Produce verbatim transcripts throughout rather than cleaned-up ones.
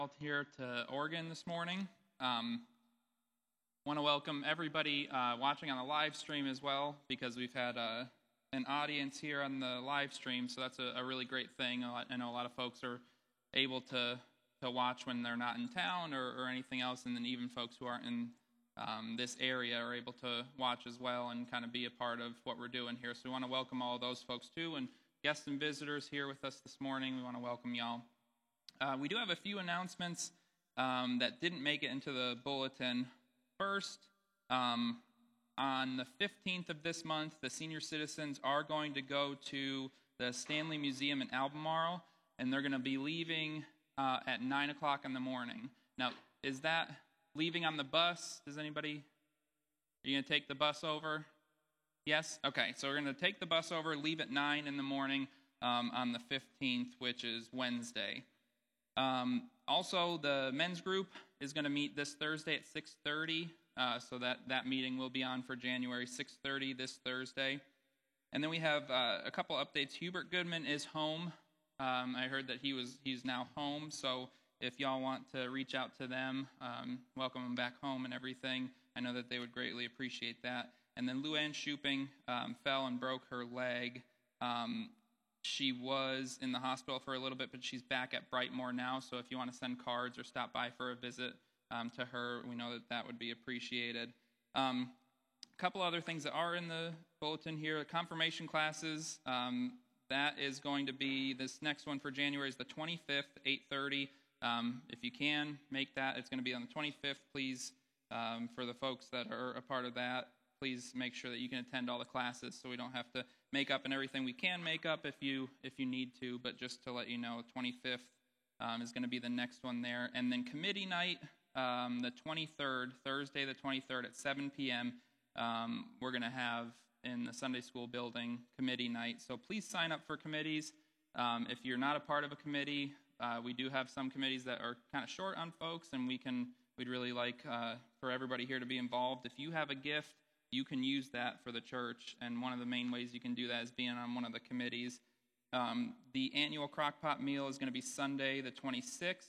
Out here to Oregon this morning. Um, want to welcome everybody uh, watching on the live stream as well, because we've had uh, an audience here on the live stream, so that's a, a really great thing. I know a lot of folks are able to to watch when they're not in town or, or anything else, and then even folks who aren't in um, this area are able to watch as well and kind of be a part of what we're doing here. So we want to welcome all those folks too, and guests and visitors here with us this morning. We want to welcome y'all. Uh, we do have a few announcements um, that didn't make it into the bulletin. First, um, on the fifteenth of this month, the senior citizens are going to go to the Stanley Museum in Albemarle, and they're going to be leaving uh, at nine o'clock in the morning. Now, is that leaving on the bus? Does anybody, are you going to take the bus over? Yes? Okay, so we're going to take the bus over, leave at nine in the morning um, on the fifteenth, which is Wednesday. Um, also, the men's group is going to meet this Thursday at six thirty, uh, so that, that meeting will be on for January six thirty this Thursday. And then we have uh, a couple updates. Hubert Goodman is home. Um, I heard that he was he's now home, so if y'all want to reach out to them, um, welcome him back home and everything, I know that they would greatly appreciate that. And then Luann Shuping um, fell and broke her leg. Um, She was in the hospital for a little bit, but she's back at Brightmoor now, so if you want to send cards or stop by for a visit um, to her, we know that that would be appreciated. Um, a couple other things that are in the bulletin here. Confirmation classes, um, that is going to be, this next one for January is the twenty-fifth, eight thirty. Um, if you can make that, it's going to be on the twenty-fifth. Please, um, for the folks that are a part of that, please make sure that you can attend all the classes so we don't have to make up and everything. We can make up if you if you need to, but just to let you know, twenty-fifth um, is going to be the next one there. And then committee night, um, the twenty-third, Thursday the twenty-third at seven p.m., um, we're going to have in the Sunday school building committee night. So please sign up for committees. Um, if you're not a part of a committee, uh, we do have some committees that are kind of short on folks, and we can we'd really like uh, for everybody here to be involved. If you have a gift, you can use that for the church, and one of the main ways you can do that is being on one of the committees. Um, the annual Crockpot meal is going to be Sunday the twenty-sixth,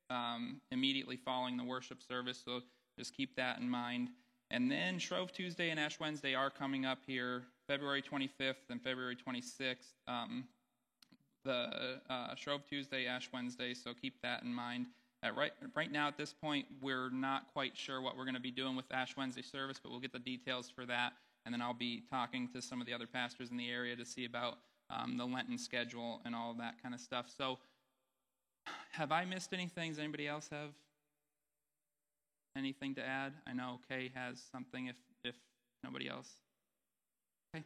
um, immediately following the worship service, so just keep that in mind. And then Shrove Tuesday and Ash Wednesday are coming up here, February twenty-fifth and February twenty-sixth. Um, the uh, Shrove Tuesday, Ash Wednesday, so keep that in mind. Uh, right, right now, at this point, we're not quite sure what we're going to be doing with Ash Wednesday service, but we'll get the details for that, and then I'll be talking to some of the other pastors in the area to see about um, the Lenten schedule and all of that kind of stuff. So, have I missed anything? Does anybody else have anything to add? I know Kay has something if, if nobody else. Okay.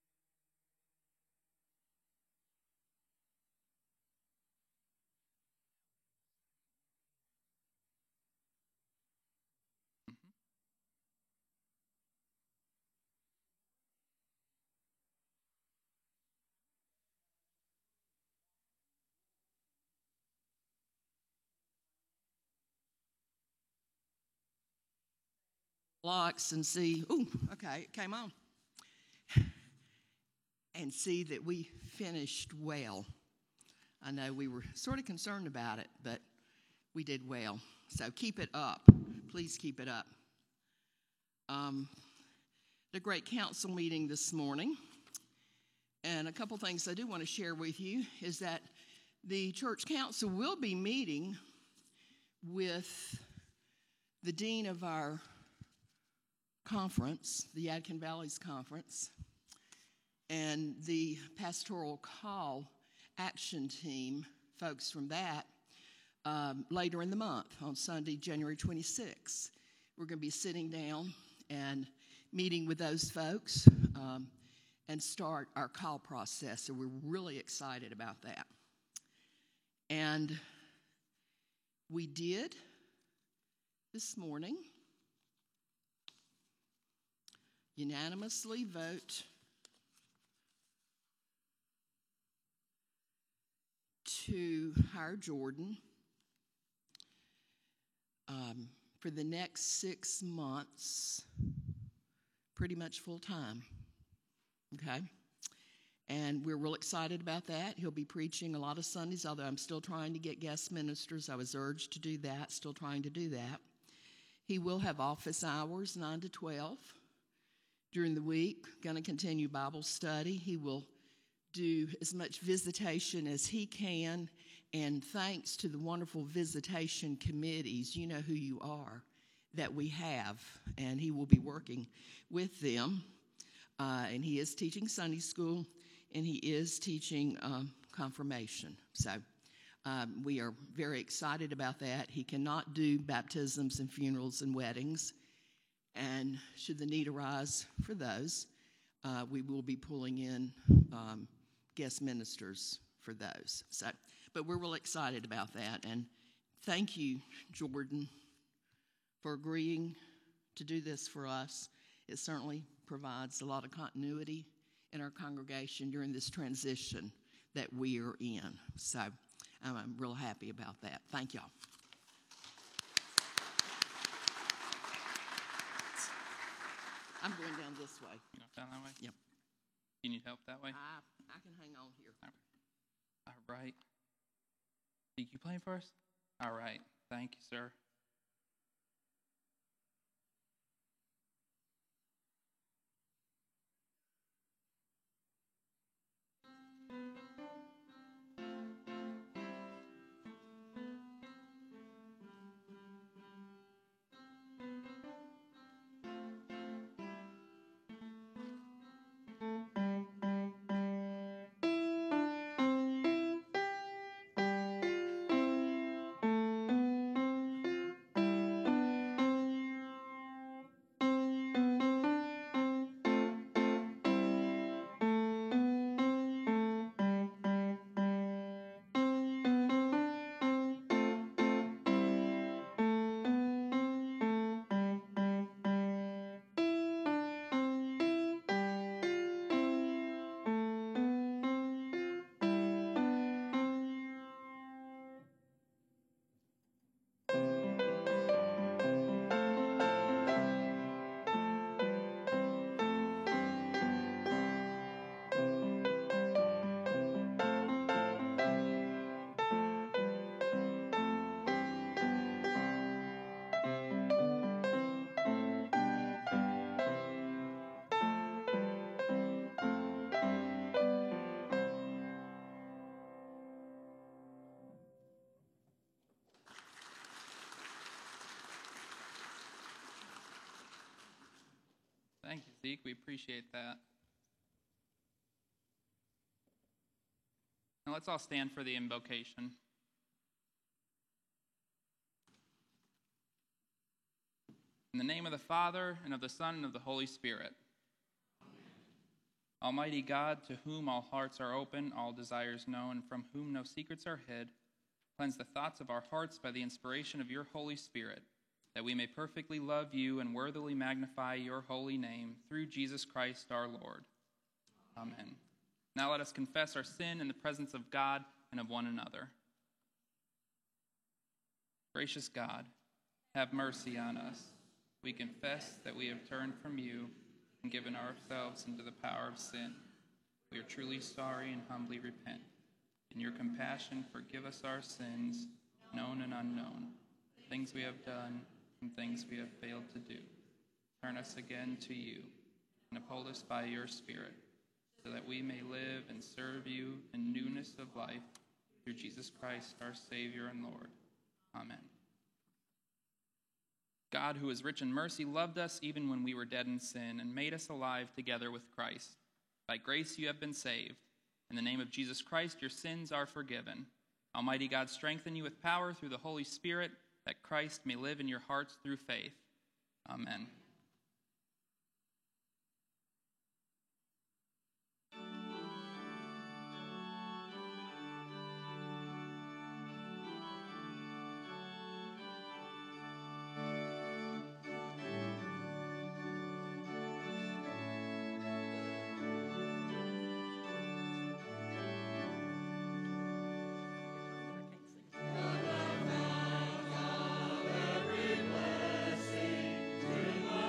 Locks and see, ooh, okay, it came on. And see that we finished well. I know we were sort of concerned about it, but we did well. So keep it up. Please keep it up. Um, the great council meeting this morning. And a couple things I do want to share with you is that the church council will be meeting with the dean of our conference, the Yadkin Valleys Conference, and the pastoral call action team, folks from that, um, later in the month on Sunday, January twenty-sixth. We're going to be sitting down and meeting with those folks um, and start our call process. So we're really excited about that. And we did this morning unanimously vote to hire Jordan um, for the next six months, pretty much full time, okay? And we're real excited about that. He'll be preaching a lot of Sundays, although I'm still trying to get guest ministers. I was urged to do that, still trying to do that. He will have office hours, nine to twelve. During the week, going to continue Bible study. He will do as much visitation as he can, and thanks to the wonderful visitation committees, you know who you are, that we have, and he will be working with them. Uh, and he is teaching Sunday school, and he is teaching um, confirmation. So um, we are very excited about that. He cannot do baptisms and funerals and weddings, and should the need arise for those, uh, we will be pulling in um, guest ministers for those. So, but we're real excited about that, and thank you, Jordan, for agreeing to do this for us. It certainly provides a lot of continuity in our congregation during this transition that we are in. So um, I'm real happy about that. Thank y'all. I'm going down this way. You know, down that way? Yep. You need help that way? I, I can hang on here. All right. Think you playing for us? All right. Thank you, sir. Thank you, Zeke. We appreciate that. Now let's all stand for the invocation. In the name of the Father, and of the Son, and of the Holy Spirit. Amen. Almighty God, to whom all hearts are open, all desires known, and from whom no secrets are hid, cleanse the thoughts of our hearts by the inspiration of your Holy Spirit, that we may perfectly love you and worthily magnify your holy name through Jesus Christ our Lord. Amen. Now let us confess our sin in the presence of God and of one another. Gracious God, have mercy on us. We confess that we have turned from you and given ourselves into the power of sin. We are truly sorry and humbly repent. In your compassion, forgive us our sins, known and unknown, things we have done and things we have failed to do. Turn us again to you and uphold us by your Spirit, so that we may live and serve you in newness of life through Jesus Christ, our Savior and Lord. Amen. God, who is rich in mercy, loved us even when we were dead in sin and made us alive together with Christ. By grace you have been saved. In the name of Jesus Christ, your sins are forgiven. Almighty God, strengthen you with power through the Holy Spirit, that Christ may live in your hearts through faith. Amen. Every blessing to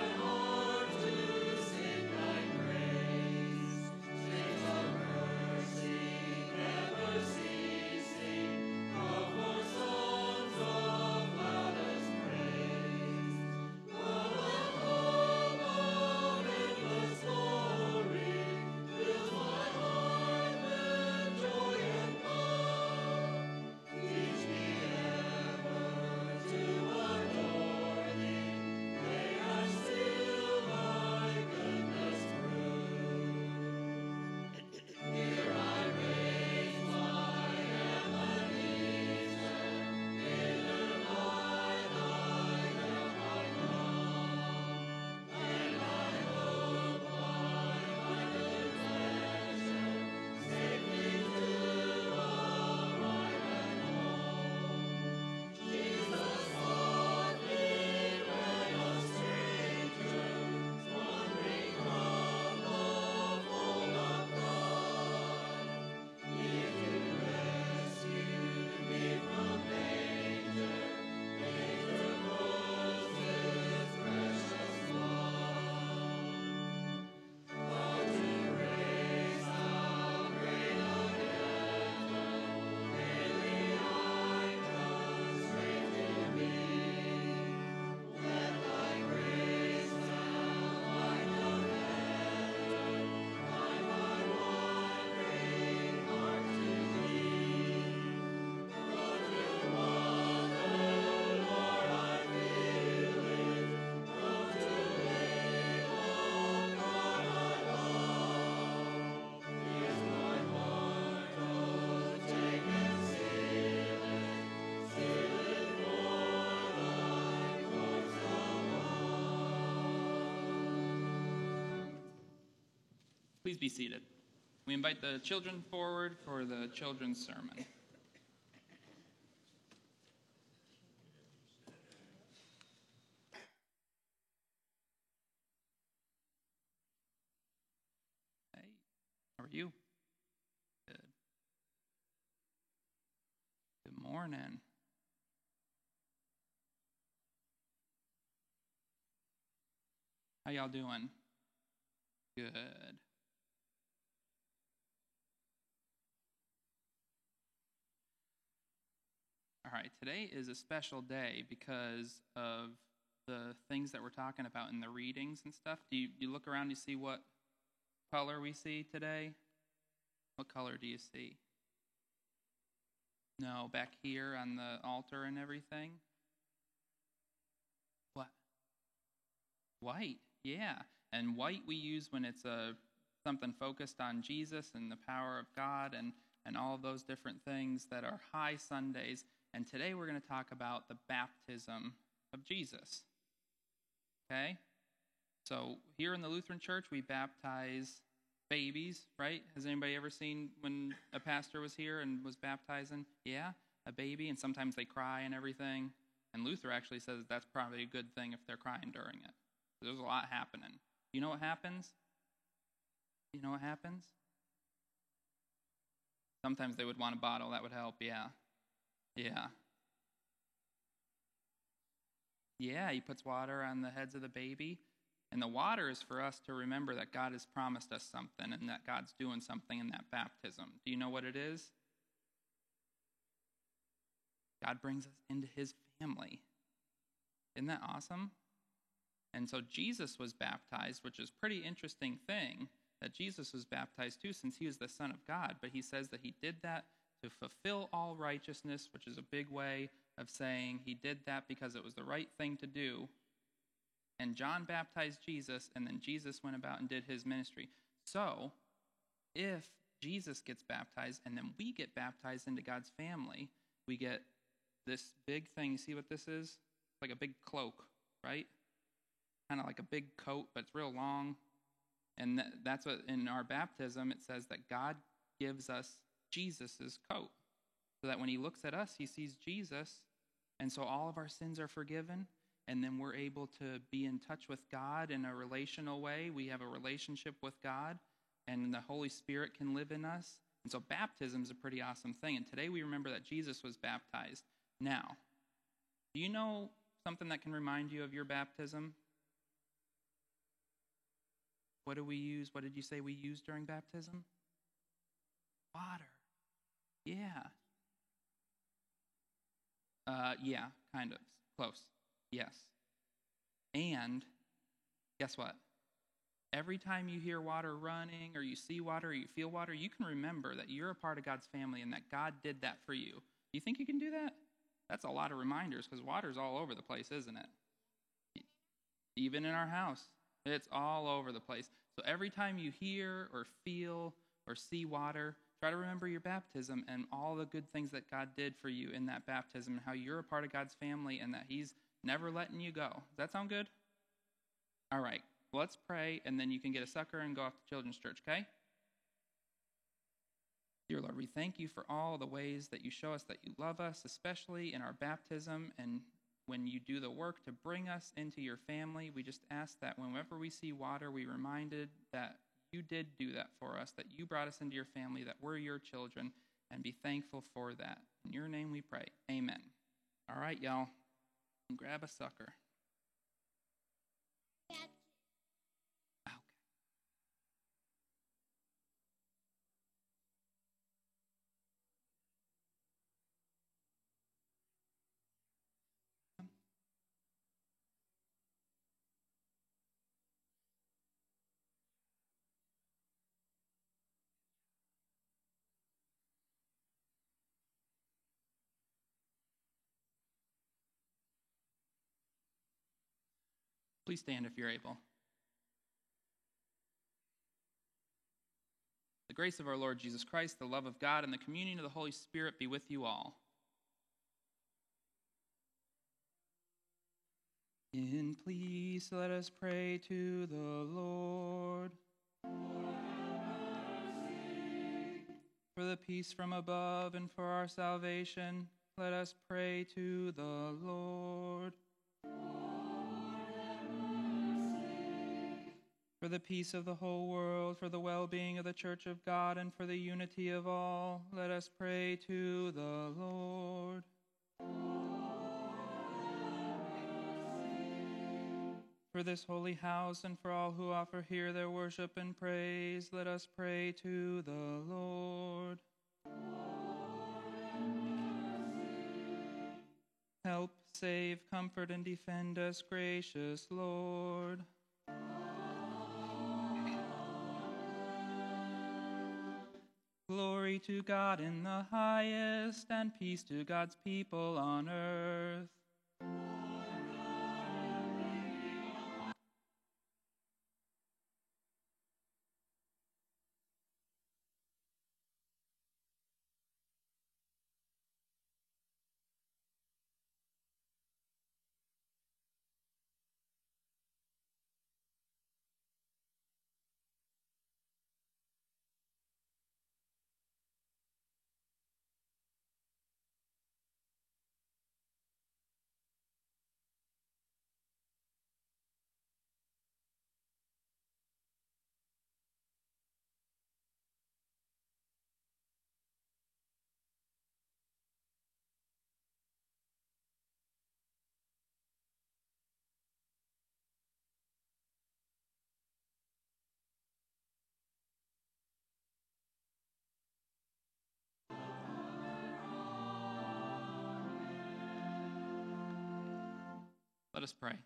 Please be seated. We invite the children forward for the children's sermon. Hey, how are you? Good. Good morning. How y'all doing? Good. All right, today is a special day because of the things that we're talking about in the readings and stuff. Do you, you look around, you see what color we see today? What color do you see? No, back here on the altar and everything? What? White, yeah. And white we use when it's a something focused on Jesus and the power of God and, and all of those different things that are high Sundays. And today we're going to talk about the baptism of Jesus. Okay? So here in the Lutheran Church, we baptize babies, right? Has anybody ever seen when a pastor was here and was baptizing? Yeah, a baby, and sometimes they cry and everything. And Luther actually says that's probably a good thing if they're crying during it. There's a lot happening. You know what happens? You know what happens? Sometimes they would want a bottle. That would help, yeah. Yeah. Yeah, he puts water on the heads of the baby. And the water is for us to remember that God has promised us something and that God's doing something in that baptism. Do you know what it is? God brings us into his family. Isn't that awesome? And so Jesus was baptized, which is a pretty interesting thing that Jesus was baptized too, since he was the Son of God. But he says that he did that to fulfill all righteousness, which is a big way of saying he did that because it was the right thing to do. And John baptized Jesus, and then Jesus went about and did his ministry. So, if Jesus gets baptized, and then we get baptized into God's family, we get this big thing. You see what this is? Like a big cloak, right? Kind of like a big coat, but it's real long. And th- that's what, in our baptism, it says that God gives us Jesus' coat, so that when he looks at us, he sees Jesus, and so all of our sins are forgiven, and then we're able to be in touch with God in a relational way. We have a relationship with God, and the Holy Spirit can live in us. And so baptism is a pretty awesome thing, and today we remember that Jesus was baptized. Now, do you know something that can remind you of your baptism? What do we use? What did you say we use during baptism? Water. Yeah. Uh, yeah, kind of. Close. Yes. And guess what? Every time you hear water running or you see water or you feel water, you can remember that you're a part of God's family and that God did that for you. Do you think you can do that? That's a lot of reminders because water's all over the place, isn't it? Even in our house. It's all over the place. So every time you hear or feel or see water, try to remember your baptism and all the good things that God did for you in that baptism and how you're a part of God's family and that he's never letting you go. Does that sound good? All right. Well, let's pray, and then you can get a sucker and go off to Children's Church, okay? Dear Lord, we thank you for all the ways that you show us that you love us, especially in our baptism and when you do the work to bring us into your family. We just ask that whenever we see water, we reminded that you did do that for us, that you brought us into your family, that we're your children, and be thankful for that. In your name we pray. Amen. All right, y'all. Grab a sucker. Okay. Please stand if you're able. The grace of our Lord Jesus Christ, the love of God, and the communion of the Holy Spirit be with you all. In peace, let us pray to the Lord. Lord. For the peace from above and for our salvation, let us pray to the Lord. For the peace of the whole world, for the well-being of the Church of God, and for the unity of all, let us pray to the Lord. For this holy house and for all who offer here their worship and praise, let us pray to the Lord. Help, save, comfort, and defend us, gracious Lord. Glory to God in the highest, and peace to God's people on earth. Let us pray.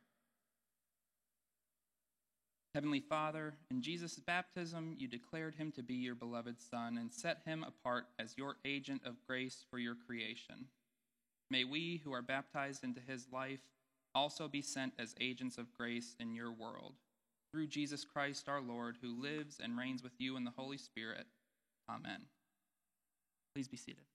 Heavenly Father, in Jesus' baptism, you declared him to be your beloved Son and set him apart as your agent of grace for your creation. May we, who are baptized into his life, also be sent as agents of grace in your world. Through Jesus Christ our Lord, who lives and reigns with you in the Holy Spirit. Amen. Please be seated.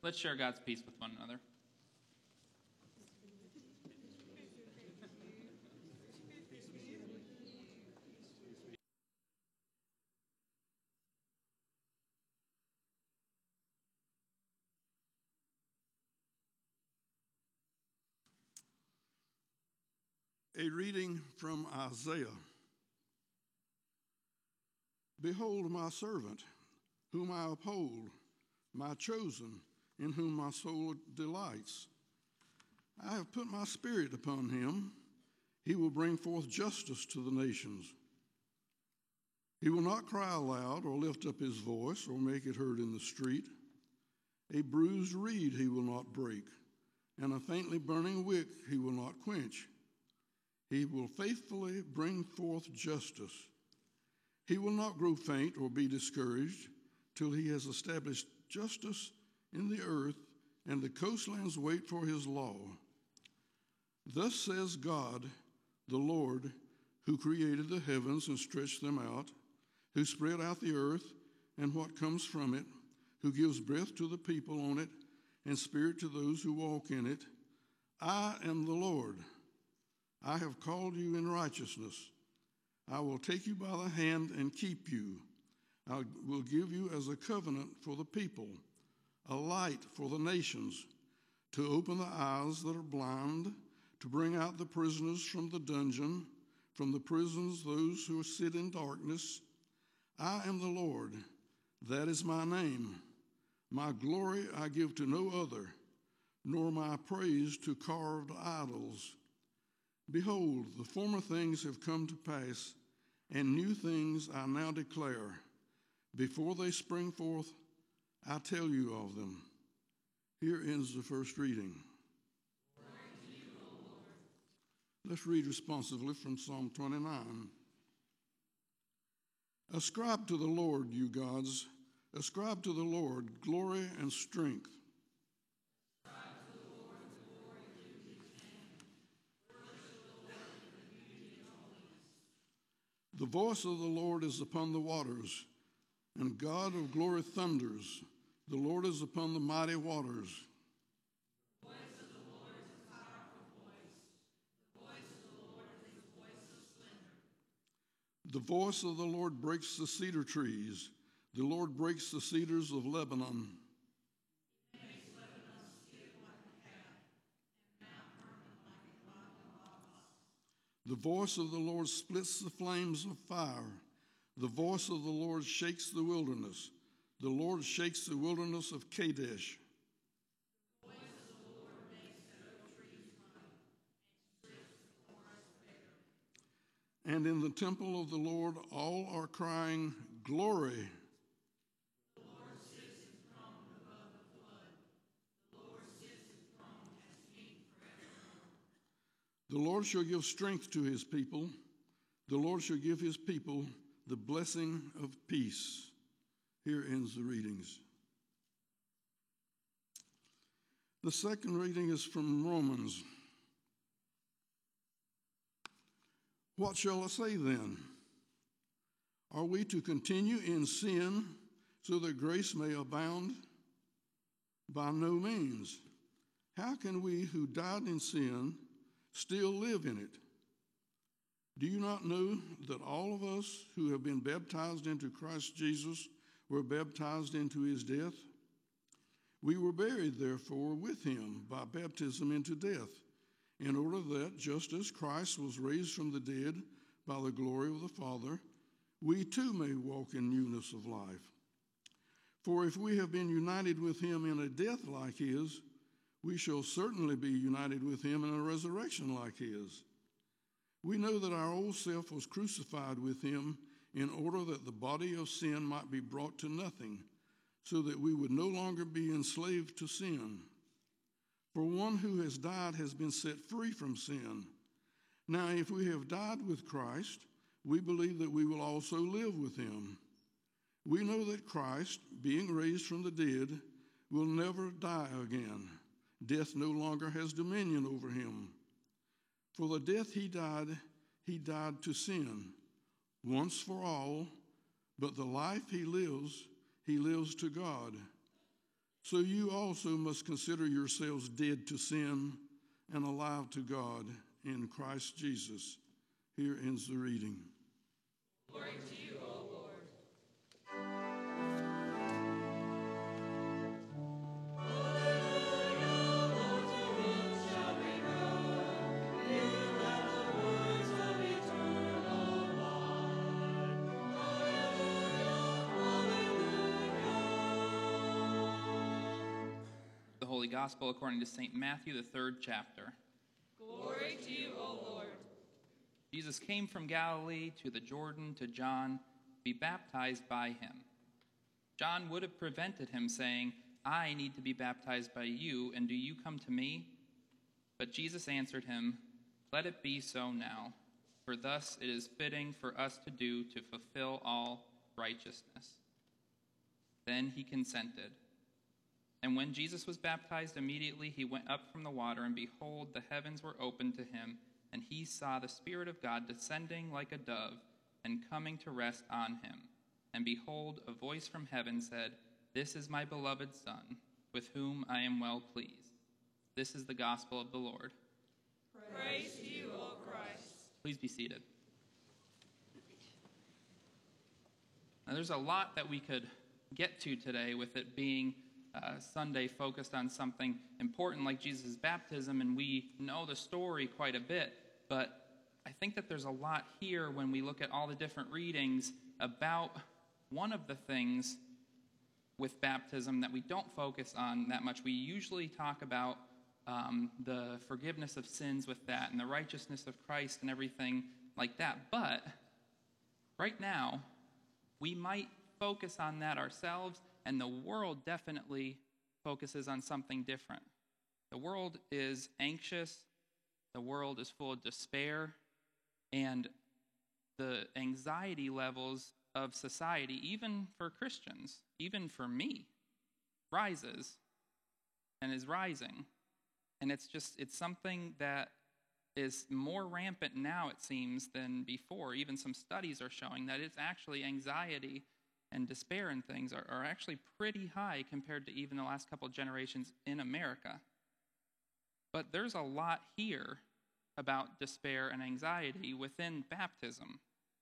Let's share God's peace with one another. A reading from Isaiah. Behold my servant, whom I uphold, my chosen, in whom my soul delights. I have put my spirit upon him. He will bring forth justice to the nations. He will not cry aloud or lift up his voice or make it heard in the street. A bruised reed he will not break, and a faintly burning wick he will not quench. He will faithfully bring forth justice. He will not grow faint or be discouraged till he has established justice in the earth, and the coastlands wait for his law. Thus says God, the Lord, who created the heavens and stretched them out, who spread out the earth and what comes from it, who gives breath to the people on it and spirit to those who walk in it. I am the Lord. I have called you in righteousness. I will take you by the hand and keep you. I will give you as a covenant for the people, a light for the nations, to open the eyes that are blind, to bring out the prisoners from the dungeon, from the prisons those who sit in darkness. I am the Lord. That is my name. My glory I give to no other, nor my praise to carved idols. Behold, the former things have come to pass, and new things I now declare. Before they spring forth, I tell you of them. Here ends the first reading. Let's read responsively from Psalm twenty-nine. Ascribe to the Lord, you gods. Ascribe to the Lord glory and strength. The voice of the Lord is upon the waters, and God of glory thunders. The Lord is upon the mighty waters. The voice of the Lord is a powerful voice. The voice of the Lord is a voice of splendor. The voice of the Lord breaks the cedar trees. The Lord breaks the cedars of Lebanon. He makes Lebanon skip like a calf, and Mount Hermon like a climbing lava. The voice of the Lord splits the flames of fire. The voice of the Lord shakes the wilderness. The Lord shakes the wilderness of Kadesh. The voice of the Lord makes the oak trees run and strips the forest bare. And in the temple of the Lord all are crying, Glory! The Lord sits enthroned above the flood. The Lord sits enthroned as king forevermore. The Lord shall give strength to his people. The Lord shall give his people the blessing of peace. Here ends the readings. The second reading is from Romans. What shall I say then? Are we to continue in sin so that grace may abound? By no means. How can we who died in sin still live in it? Do you not know that all of us who have been baptized into Christ Jesus were baptized into his death? We were buried, therefore, with him by baptism into death, in order that, just as Christ was raised from the dead by the glory of the Father, we too may walk in newness of life. For if we have been united with him in a death like his, we shall certainly be united with him in a resurrection like his. We know that our old self was crucified with him in order that the body of sin might be brought to nothing, so that we would no longer be enslaved to sin. For one who has died has been set free from sin. Now, if we have died with Christ, we believe that we will also live with him. We know that Christ, being raised from the dead, will never die again. Death no longer has dominion over him. For the death he died, he died to sin, once for all, but the life he lives, he lives to God. So you also must consider yourselves dead to sin and alive to God in Christ Jesus. Here ends the reading. Glory to you, O Lord. The Holy Gospel according to Saint Matthew, the third chapter. Glory to you, O Lord. Jesus came from Galilee to the Jordan to John to be baptized by him. John would have prevented him, saying, I need to be baptized by you, and do you come to me? But Jesus answered him, Let it be so now, for thus it is fitting for us to do to fulfill all righteousness. Then he consented. And when Jesus was baptized, immediately he went up from the water, and behold, the heavens were opened to him, and he saw the Spirit of God descending like a dove and coming to rest on him. And behold, a voice from heaven said, This is my beloved Son, with whom I am well pleased. This is the gospel of the Lord. Praise to you, O Christ. Please be seated. Now, there's a lot that we could get to today with it being uh, Sunday focused on something important like Jesus' baptism, and we know the story quite a bit, but I think that there's a lot here when we look at all the different readings about one of the things with baptism that we don't focus on that much. We usually talk about um, the forgiveness of sins with that and the righteousness of Christ and everything like that, but right now, we might focus on that ourselves, and the world definitely focuses on something different. The world is anxious, the world is full of despair, and the anxiety levels of society, even for Christians, even for me, rises and is rising. And it's just, it's something that is more rampant now, it seems, than before. Even some studies are showing that it's actually anxiety and despair and things are, are actually pretty high compared to even the last couple of generations in America. But there's a lot here about despair and anxiety within baptism.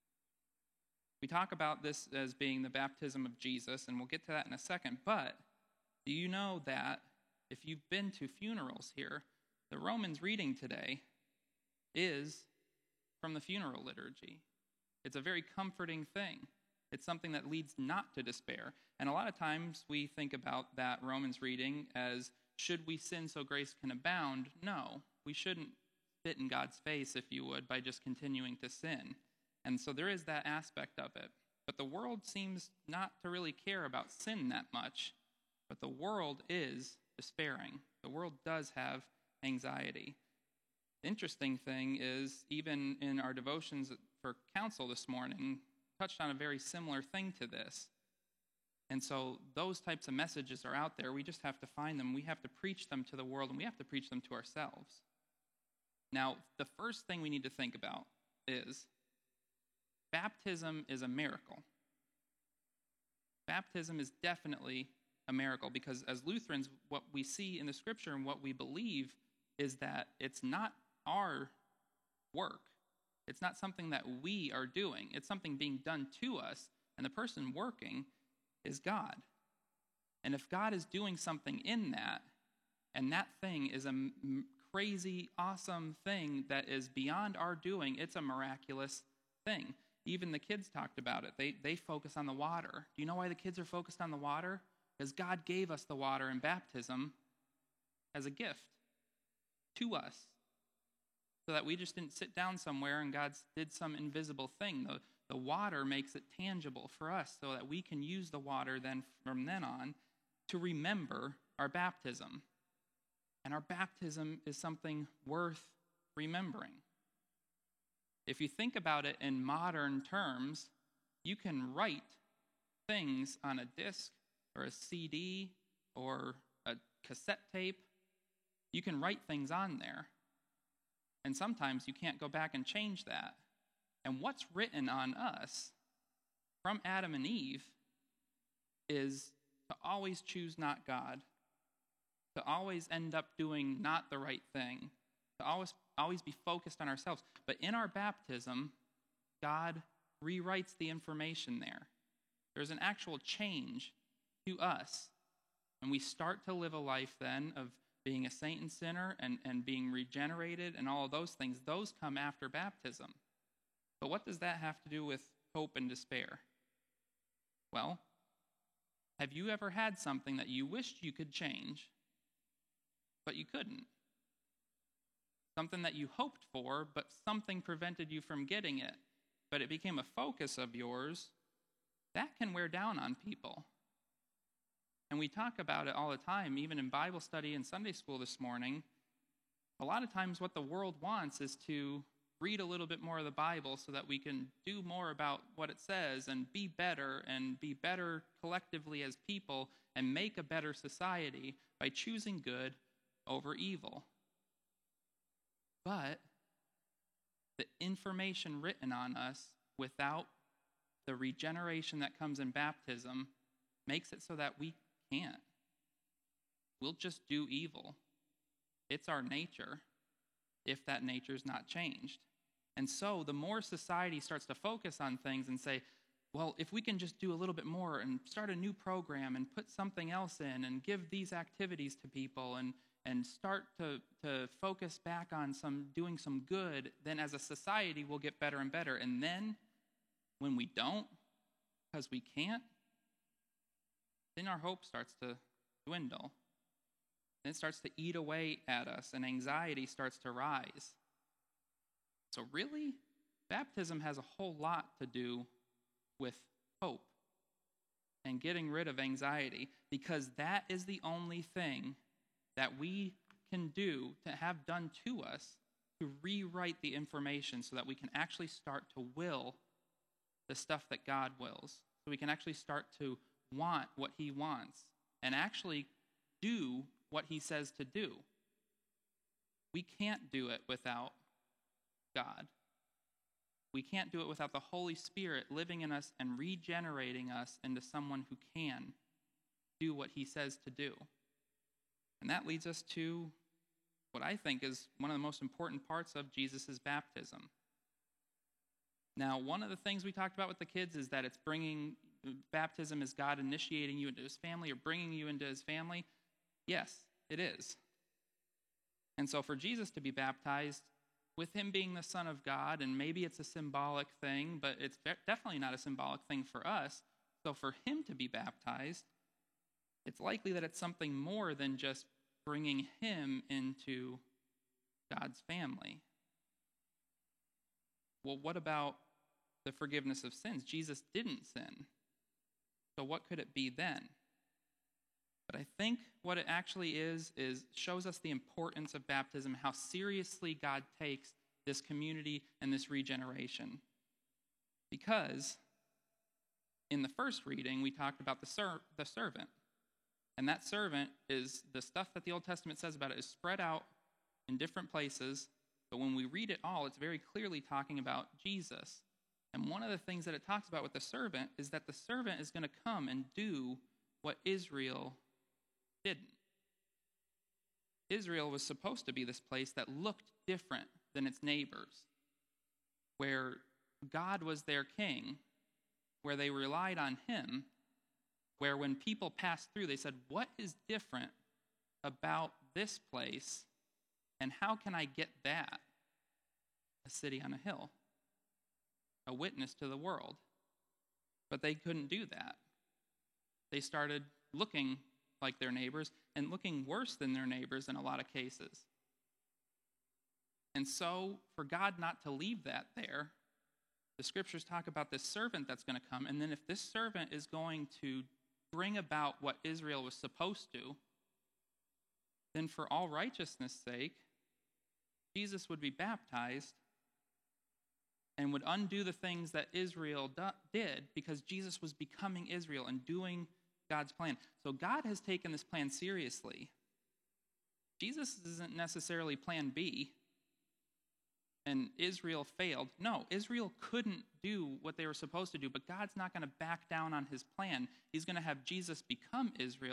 We talk about this as being the baptism of Jesus, and we'll get to that in a second, but do you know that if you've been to funerals here, the Romans reading today is from the funeral liturgy? It's a very comforting thing. It's something that leads not to despair. And a lot of times we think about that Romans reading as, should we sin so grace can abound? No, we shouldn't spit in God's face, if you would, by just continuing to sin. And so there is that aspect of it. But the world seems not to really care about sin that much. But the world is despairing. The world does have anxiety. The interesting thing is, even in our devotions for counsel this morning, touched on a very similar thing to this. And so those types of messages are out there. We just have to find them. We have to preach them to the world, and we have to preach them to ourselves. Now, the first thing we need to think about is baptism is a miracle. Baptism is definitely a miracle because as Lutherans, what we see in the scripture and what we believe is that it's not our work. It's not something that we are doing. It's something being done to us, and the person working is God. And if God is doing something in that, and that thing is a m- crazy, awesome thing that is beyond our doing, it's a miraculous thing. Even the kids talked about it. They, they focus on the water. Do you know why the kids are focused on the water? Because God gave us the water in baptism as a gift to us, so that we just didn't sit down somewhere and God did some invisible thing. The, the water makes it tangible for us so that we can use the water then from then on to remember our baptism. And our baptism is something worth remembering. If you think about it in modern terms, you can write things on a disc or a C D or a cassette tape. You can write things on there. And sometimes you can't go back and change that. And what's written on us from Adam and Eve is to always choose not God to always end up doing not the right thing, to always, always be focused on ourselves. But in our baptism, God rewrites the information there. There's an actual change to us. And we start to live a life then of being a saint and sinner and, and being regenerated and all of those things. Those come after baptism. But what does that have to do with hope and despair? Well, have you ever had something that you wished you could change, but you couldn't? Something that you hoped for, but something prevented you from getting it, but it became a focus of yours. That can wear down on people. And we talk about it all the time, even in Bible study and Sunday school this morning. A lot of times what the world wants is to read a little bit more of the Bible so that we can do more about what it says and be better and be better collectively as people and make a better society by choosing good over evil. But the information written on us without the regeneration that comes in baptism makes it so that we can't. We'll just do evil. It's our nature if that nature is not changed. And so the more society starts to focus on things and say, well, if we can just do a little bit more and start a new program and put something else in and give these activities to people and, and start to, to focus back on some doing some good, then as a society we'll get better and better. And then when we don't, because we can't, then our hope starts to dwindle. Then it starts to eat away at us, and anxiety starts to rise. So really, baptism has a whole lot to do with hope and getting rid of anxiety, because that is the only thing that we can do to have done to us to rewrite the information so that we can actually start to will the stuff that God wills. So we can actually start to want what he wants and actually do what he says to do. We can't do it without God. We can't do it without the Holy Spirit living in us and regenerating us into someone who can do what he says to do. And that leads us to what I think is one of the most important parts of Jesus' baptism. Now, one of the things we talked about with the kids is that it's bringing, baptism is God initiating you into his family or bringing you into his family. Yes, it is. And so for Jesus to be baptized, with him being the Son of God, and maybe it's a symbolic thing, but it's definitely not a symbolic thing for us. So for him to be baptized, it's likely that it's something more than just bringing him into God's family. Well, what about the forgiveness of sins? Jesus didn't sin. So what could it be then? But I think what it actually is, is shows us the importance of baptism, how seriously God takes this community and this regeneration. Because in the first reading, we talked about the, ser- the servant. And that servant is, the stuff that the Old Testament says about it is spread out in different places. But when we read it all, it's very clearly talking about Jesus. And one of the things that it talks about with the servant is that the servant is going to come and do what Israel didn't. Israel was supposed to be this place that looked different than its neighbors, where God was their king, where they relied on him, where when people passed through, they said, what is different about this place, and how can I get that? A city on a hill, a witness to the world. But they couldn't do that. They started looking like their neighbors and looking worse than their neighbors in a lot of cases. And so for God not to leave that there, the scriptures talk about this servant that's going to come, and then if this servant is going to bring about what Israel was supposed to, then for all righteousness' sake, Jesus would be baptized and would undo the things that Israel do- did because Jesus was becoming Israel and doing God's plan. So God has taken this plan seriously. Jesus isn't necessarily plan B, and Israel failed. No, Israel couldn't do what they were supposed to do, but God's not going to back down on his plan. He's going to have Jesus become Israel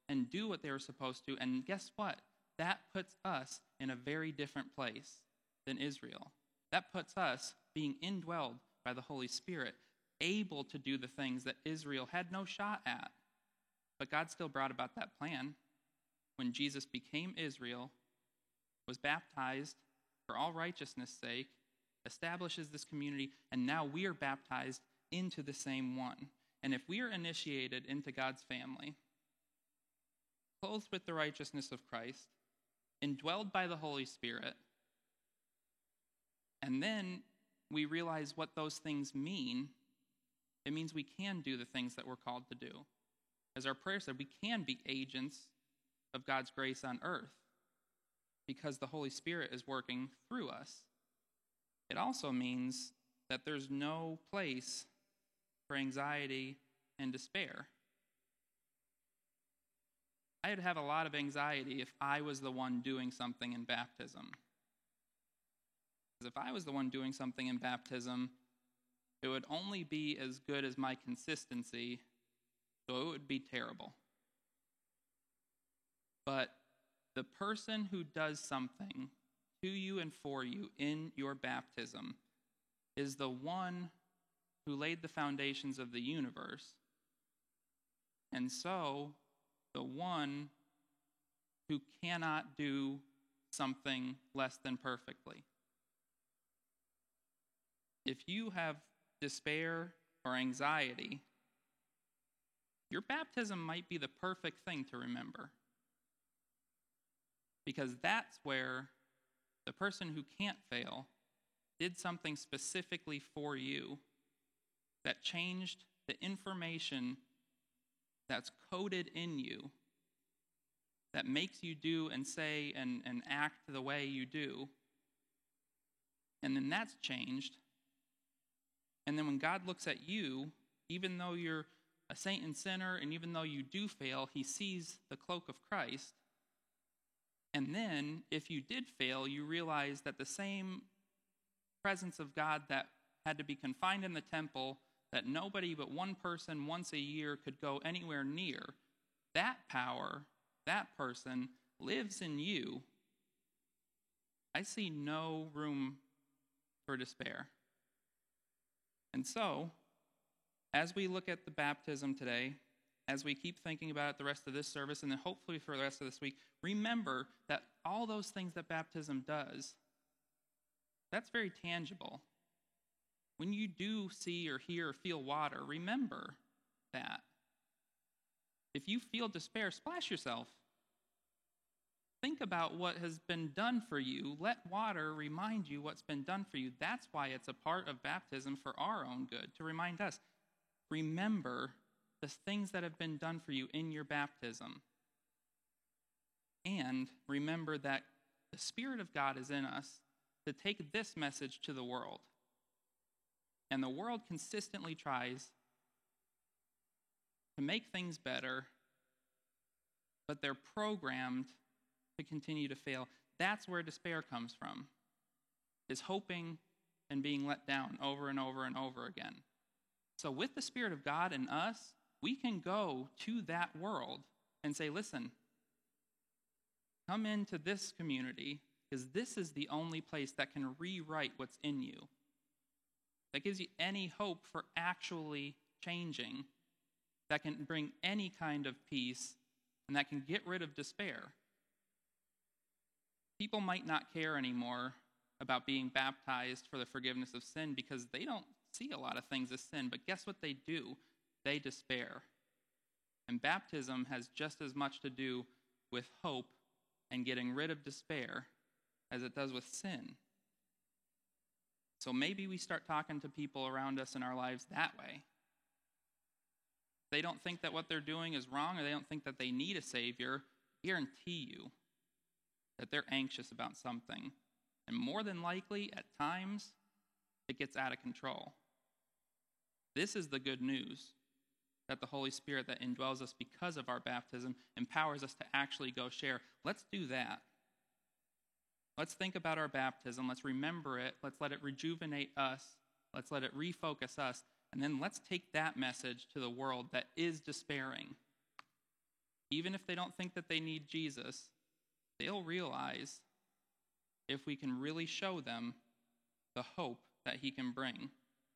and do what they were supposed to. And guess what? That puts us in a very different place than Israel. That puts us being indwelled by the Holy Spirit, able to do the things that Israel had no shot at. But God still brought about that plan when Jesus became Israel, was baptized for all righteousness' sake, establishes this community, and now we are baptized into the same one. And if we are initiated into God's family, clothed with the righteousness of Christ, indwelled by the Holy Spirit, and then we realize what those things mean, it means we can do the things that we're called to do. As our prayer said, we can be agents of God's grace on earth because the Holy Spirit is working through us. It also means that there's no place for anxiety and despair. I would have a lot of anxiety if I was the one doing something in baptism. Because if I was the one doing something in baptism, it would only be as good as my consistency, so it would be terrible. But the person who does something to you and for you in your baptism is the one who laid the foundations of the universe. And so, the one who cannot do something less than perfectly. If you have despair or anxiety, your baptism might be the perfect thing to remember. Because that's where the person who can't fail did something specifically for you that changed the information that's coded in you that makes you do and say and, and act the way you do. And then that's changed. And then when God looks at you, even though you're a saint and sinner, and even though you do fail, he sees the cloak of Christ. And then, if you did fail, you realize that the same presence of God that had to be confined in the temple, that nobody but one person once a year could go anywhere near, that power, that person, lives in you. I see no room for despair. And so, as we look at the baptism today, as we keep thinking about it the rest of this service, and then hopefully for the rest of this week, remember that all those things that baptism does, that's very tangible. When you do see or hear or feel water, remember that. If you feel despair, splash yourself. Think about what has been done for you. Let water remind you what's been done for you. That's why it's a part of baptism for our own good, to remind us. Remember the things that have been done for you in your baptism. And remember that the Spirit of God is in us to take this message to the world. And the world consistently tries to make things better, but they're programmed to continue to fail. That's where despair comes from, is hoping and being let down over and over and over again. So with the Spirit of God in us, we can go to that world and say, listen, come into this community, because this is the only place that can rewrite what's in you. That gives you any hope for actually changing, that can bring any kind of peace, and that can get rid of despair. People might not care anymore about being baptized for the forgiveness of sin because they don't see a lot of things as sin, but guess what they do? They despair. And baptism has just as much to do with hope and getting rid of despair as it does with sin. So maybe we start talking to people around us in our lives that way. They don't think that what they're doing is wrong, or they don't think that they need a Savior. I guarantee you that they're anxious about something. And more than likely, at times, it gets out of control. This is the good news, that the Holy Spirit that indwells us because of our baptism empowers us to actually go share. Let's do that. Let's think about our baptism. Let's remember it. Let's let it rejuvenate us. Let's let it refocus us. And then let's take that message to the world that is despairing. even if they don't think that they need Jesus, they'll realize if we can really show them the hope that he can bring.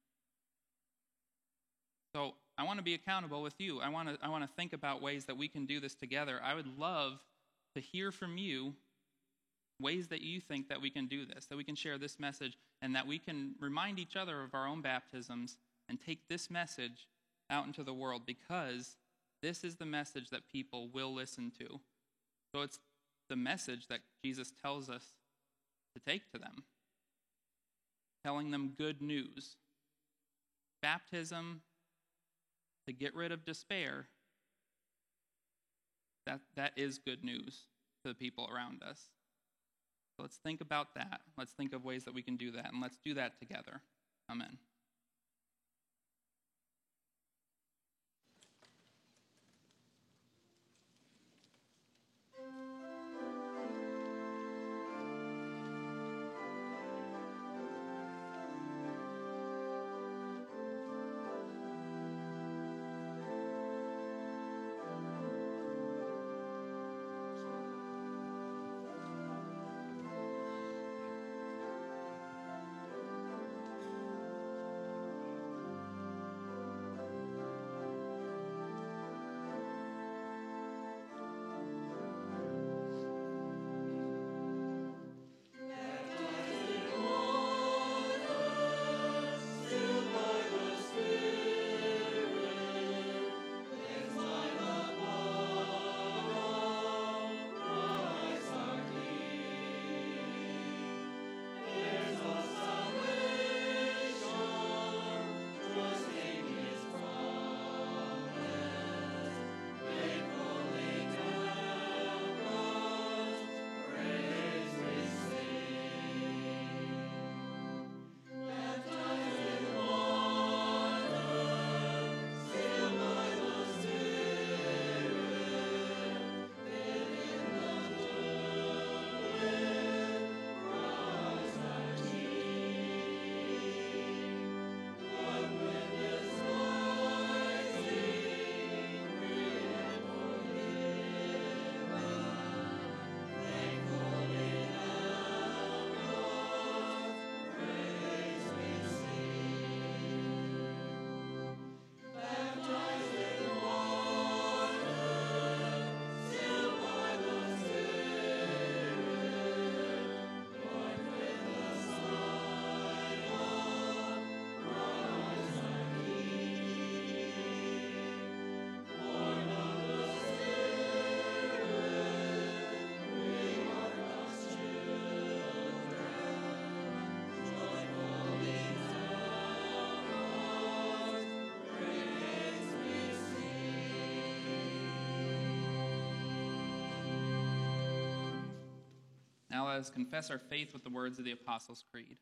So I want to be accountable with you. I want to I want to think about ways that we can do this together. I would love to hear from you ways that you think that we can do this, that we can share this message, and that we can remind each other of our own baptisms and take this message out into the world, because this is the message that people will listen to. So it's the message that Jesus tells us to take to them, telling them good news. Baptism, to get rid of despair, that, that is good news to the people around us. So let's think about that. Let's think of ways that we can do that, and let's do that together. Amen. Now let us confess our faith with the words of the Apostles' Creed.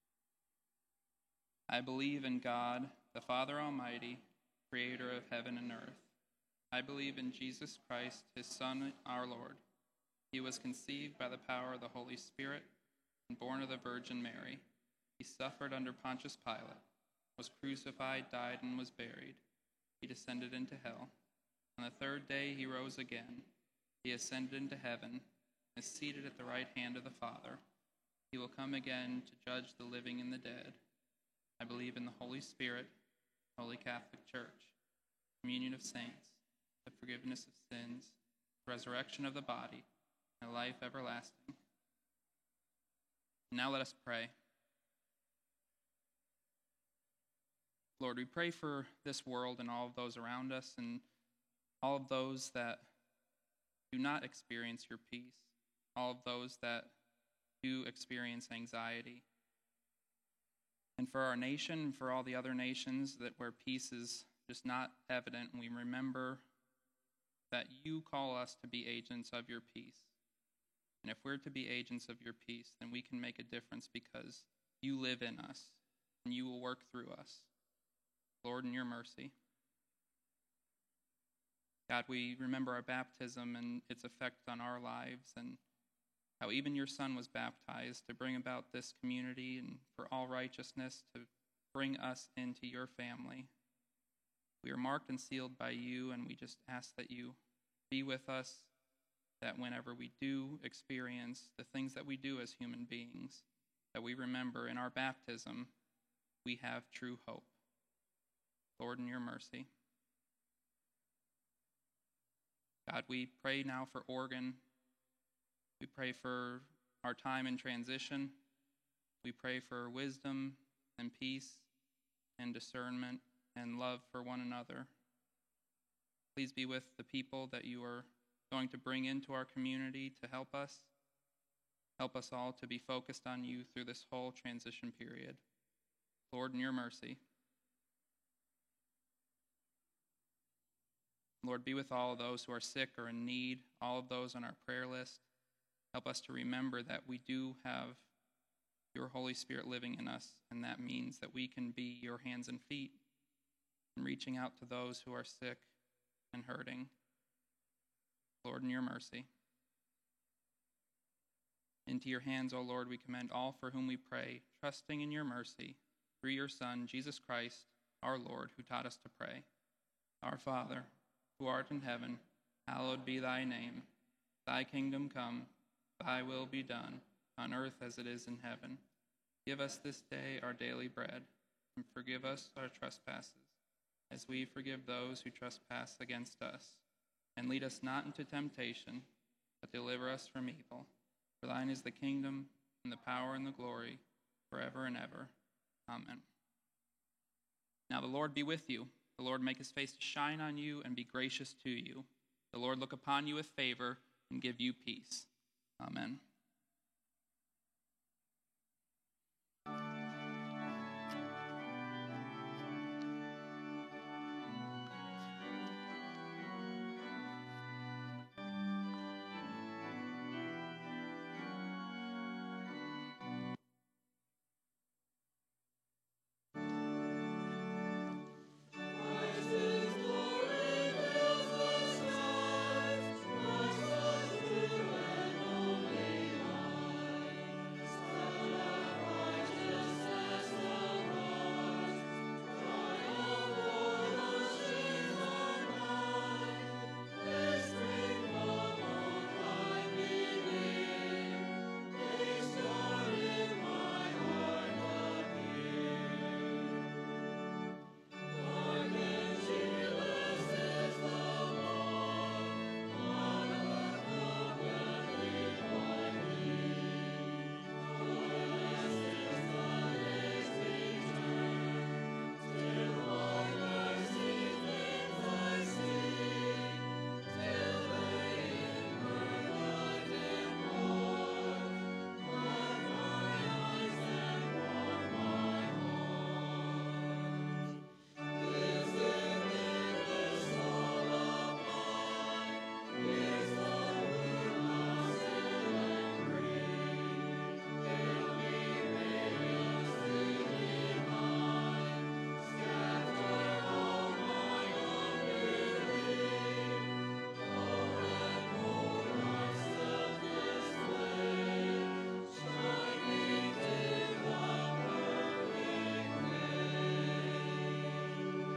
I believe in God, the Father Almighty, creator of heaven and earth. I believe in Jesus Christ, his Son, our Lord. He was conceived by the power of the Holy Spirit and born of the Virgin Mary. He suffered under Pontius Pilate, was crucified, died, and was buried. He descended into hell. On the third day he rose again. He ascended into heaven, is seated at the right hand of the Father. He will come again to judge the living and the dead. I believe in the Holy Spirit, Holy Catholic Church, communion of saints, the forgiveness of sins, the resurrection of the body, and life everlasting. Now let us pray. Lord, we pray for this world and all of those around us and all of those that do not experience your peace, all of those that do experience anxiety. And for our nation and for all the other nations that where peace is just not evident, and we remember that you call us to be agents of your peace. And if we're to be agents of your peace, then we can make a difference because you live in us and you will work through us. Lord, in your mercy. God, we remember our baptism and its effect on our lives, and how even your Son was baptized to bring about this community and for all righteousness to bring us into your family. We are marked and sealed by you, and we just ask that you be with us, that whenever we do experience the things that we do as human beings, that we remember in our baptism, we have true hope. Lord, in your mercy. God, we pray now for Oregon. We pray for our time in transition. We pray for wisdom and peace and discernment and love for one another. Please be with the people that you are going to bring into our community to help us. Help us all to be focused on you through this whole transition period. Lord, in your mercy. Lord, be with all of those who are sick or in need, all of those on our prayer list. Help us to remember that we do have your Holy Spirit living in us, and that means that we can be your hands and feet in reaching out to those who are sick and hurting. Lord, in your mercy. Into your hands, O Lord, we commend all for whom we pray, trusting in your mercy, through your Son, Jesus Christ, our Lord, who taught us to pray. Our Father, who art in heaven, hallowed be thy name. Thy kingdom come, thy will be done, on earth as it is in heaven. Give us this day our daily bread, and forgive us our trespasses, as we forgive those who trespass against us. And lead us not into temptation, but deliver us from evil. For thine is the kingdom, and the power, and the glory, forever and ever. Amen. Now the Lord be with you. The Lord make his face to shine on you and be gracious to you. The Lord look upon you with favor and give you peace. Amen.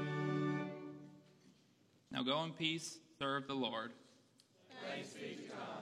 Now go in peace, serve the Lord. Thanks be to God.